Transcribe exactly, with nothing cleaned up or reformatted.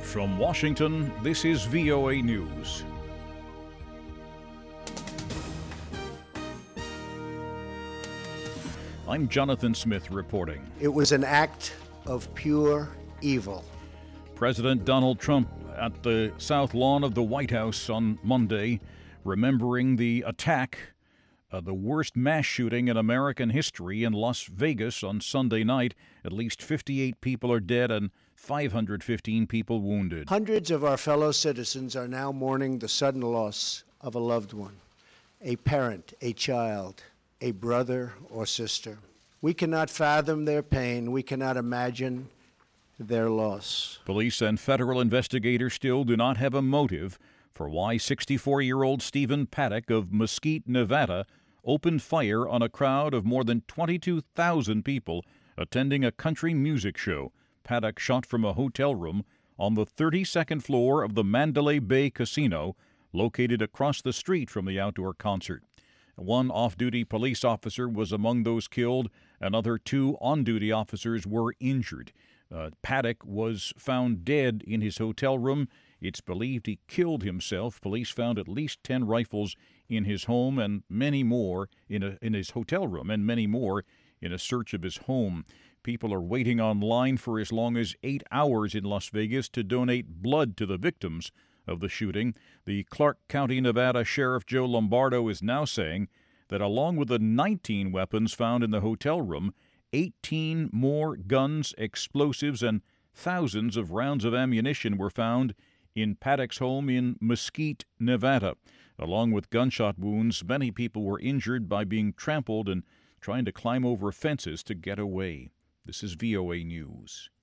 From Washington, this is V O A News. I'm Jonathan Smith reporting. It was an act of pure evil. President Donald Trump at the South Lawn of the White House on Monday, remembering the attack, uh, the worst mass shooting in American history in Las Vegas on Sunday night. At least fifty-eight people are dead and five hundred fifteen people wounded. Hundreds of our fellow citizens are now mourning the sudden loss of a loved one, a parent, a child, a brother or sister. We cannot fathom their pain. We cannot imagine their loss. Police and federal investigators still do not have a motive for why sixty-four-year-old Stephen Paddock of Mesquite, Nevada, opened fire on a crowd of more than twenty-two thousand people attending a country music show. Paddock shot from a hotel room on the thirty-second floor of the Mandalay Bay Casino, located across the street from the outdoor concert. One off-duty police officer was among those killed. Another two on-duty officers were injured. Uh, Paddock was found dead in his hotel room. It's believed he killed himself. Police found at least ten rifles in his home and many more in, a, in his hotel room and many more in a search of his home. People are waiting online for as long as eight hours in Las Vegas to donate blood to the victims of the shooting. The Clark County, Nevada Sheriff Joe Lombardo is now saying that along with the nineteen weapons found in the hotel room, eighteen more guns, explosives, and thousands of rounds of ammunition were found in Paddock's home in Mesquite, Nevada. Along with gunshot wounds, many people were injured by being trampled and trying to climb over fences to get away. This is V O A News.